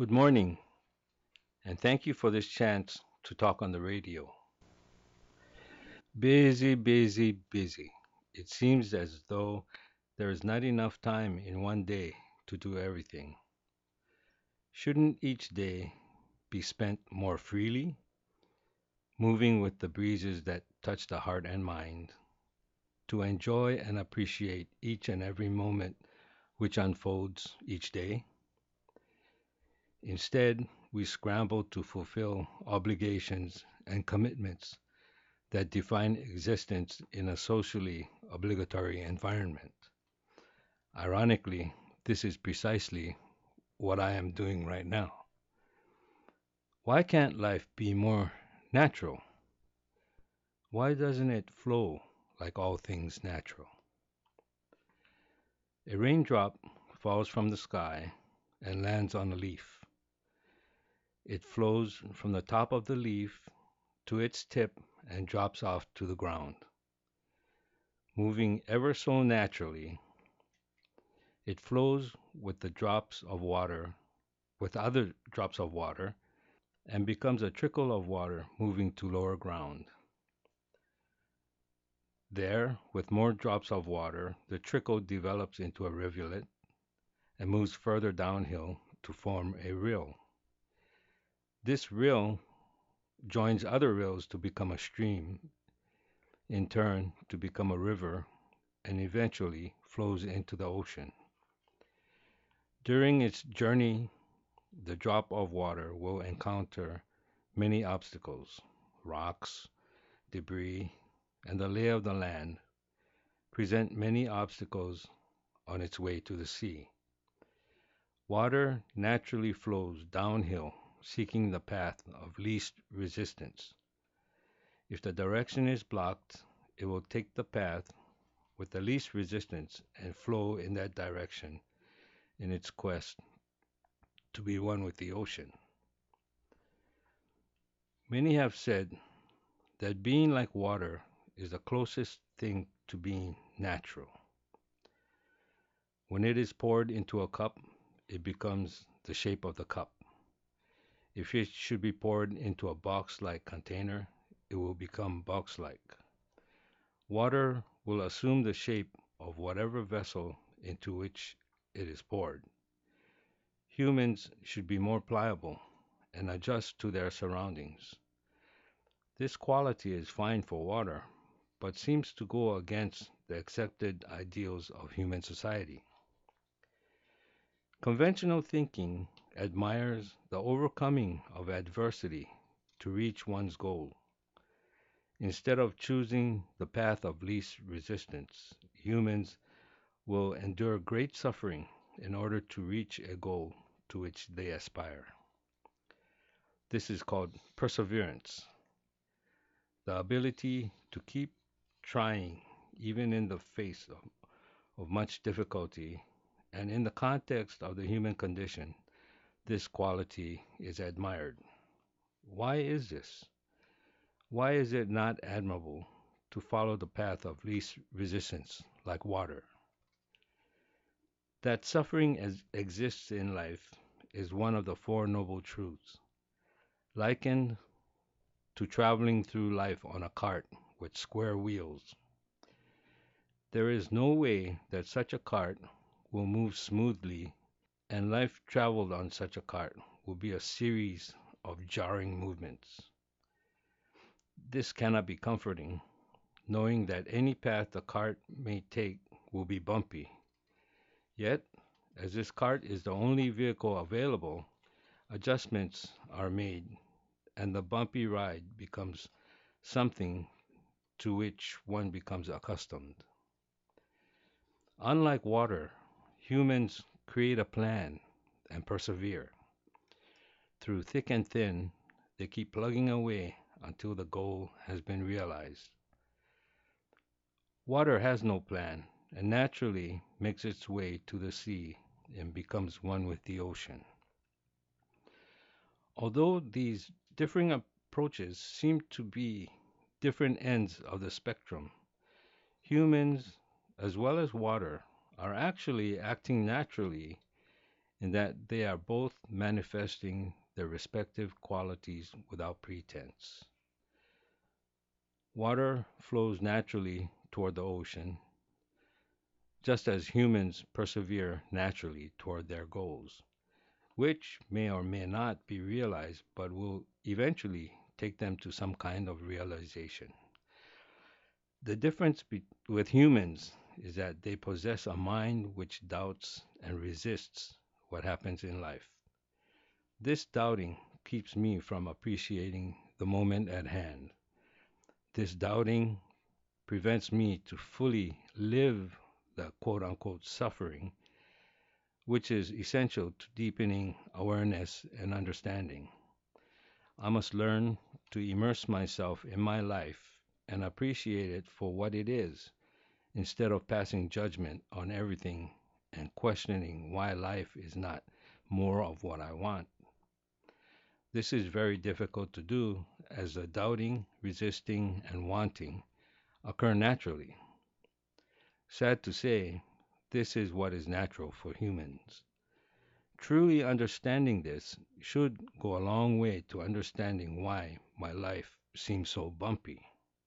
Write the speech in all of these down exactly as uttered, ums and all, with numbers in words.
Good morning, and thank you for this chance to talk on the radio. Busy, busy, busy. It seems as though there is not enough time in one day to do everything. Shouldn't each day be spent more freely, moving with the breezes that touch the heart and mind, to enjoy and appreciate each and every moment which unfolds each day? Instead, we scramble to fulfill obligations and commitments that define existence in a socially obligatory environment. Ironically, this is precisely what I am doing right now. Why can't life be more natural? Why doesn't it flow like all things natural? A raindrop falls from the sky and lands on a leaf. It flows from the top of the leaf to its tip and drops off to the ground. Moving ever so naturally, it flows with the drops of water, with other drops of water, and becomes a trickle of water moving to lower ground. There, with more drops of water, the trickle develops into a rivulet and moves further downhill to form a rill. This rill joins other rills to become a stream, in turn to become a river, and eventually flows into the ocean. During its journey, the drop of water will encounter many obstacles, rocks, debris, and the lay of the land present many obstacles on its way to the sea. Water naturally flows downhill, seeking the path of least resistance. If the direction is blocked, it will take the path with the least resistance and flow in that direction in its quest to be one with the ocean. Many have said that being like water is the closest thing to being natural. When it is poured into a cup, it becomes the shape of the cup. If it should be poured into a box-like container, it will become box-like. Water will assume the shape of whatever vessel into which it is poured. Humans should be more pliable and adjust to their surroundings. This quality is fine for water, but seems to go against the accepted ideals of human society. Conventional thinking admires the overcoming of adversity to reach one's goal. Instead of choosing the path of least resistance, humans will endure great suffering in order to reach a goal to which they aspire. This is called perseverance, the ability to keep trying even in the face of, of much difficulty, and in the context of the human condition, this quality is admired. Why is this? Why is it not admirable to follow the path of least resistance like water? That suffering as exists in life is one of the Four Noble Truths, likened to traveling through life on a cart with square wheels. There is no way that such a cart will move smoothly, and life traveled on such a cart will be a series of jarring movements. This cannot be comforting, knowing that any path the cart may take will be bumpy. Yet, as this cart is the only vehicle available, adjustments are made, and the bumpy ride becomes something to which one becomes accustomed. Unlike water, humans create a plan and persevere. Through thick and thin, they keep plugging away until the goal has been realized. Water has no plan and naturally makes its way to the sea and becomes one with the ocean. Although these differing approaches seem to be different ends of the spectrum, humans, as well as water, are actually acting naturally in that they are both manifesting their respective qualities without pretense. Water flows naturally toward the ocean, just as humans persevere naturally toward their goals, which may or may not be realized but will eventually take them to some kind of realization. The difference be- with humans is that they possess a mind which doubts and resists what happens in life. This doubting keeps me from appreciating the moment at hand. This doubting prevents me to fully live the quote unquote suffering, which is essential to deepening awareness and understanding. I must learn to immerse myself in my life and appreciate it for what it is, instead of passing judgment on everything and questioning why life is not more of what I want. This is very difficult to do as the doubting, resisting, and wanting occur naturally. Sad to say, this is what is natural for humans. Truly understanding this should go a long way to understanding why my life seems so bumpy.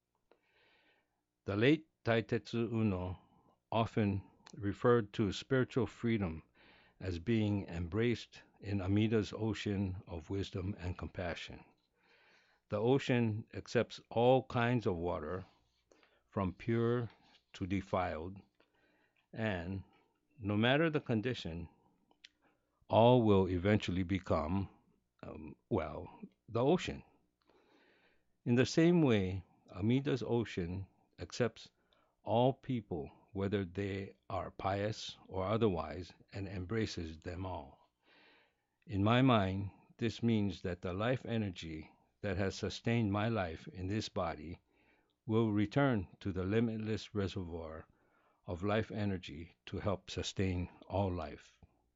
The late Taitetsu Uno often referred to spiritual freedom as being embraced in Amida's ocean of wisdom and compassion. The ocean accepts all kinds of water, from pure to defiled, and, no matter the condition, all will eventually become, um, well, the ocean. In the same way, Amida's ocean accepts all people, whether they are pious or otherwise, and embraces them all. In my mind, this means that the life energy that has sustained my life in this body will return to the limitless reservoir of life energy to help sustain all life.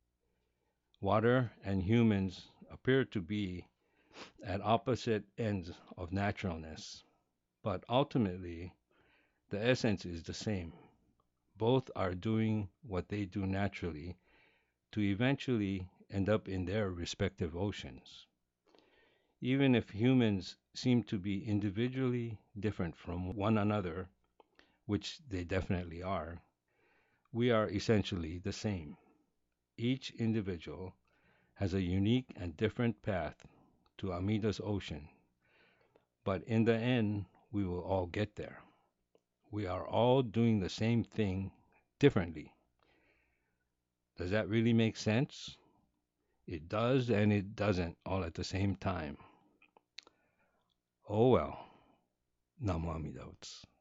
Water and humans appear to be at opposite ends of naturalness, but ultimately the essence is the same. Both are doing what they do naturally to eventually end up in their respective oceans. Even if humans seem to be individually different from one another, which they definitely are, we are essentially the same. Each individual has a unique and different path to Amida's ocean, but in the end, we will all get there. We are all doing the same thing differently. Does that really make sense? It does and it doesn't all at the same time. Oh well, Namu Amida Butsu.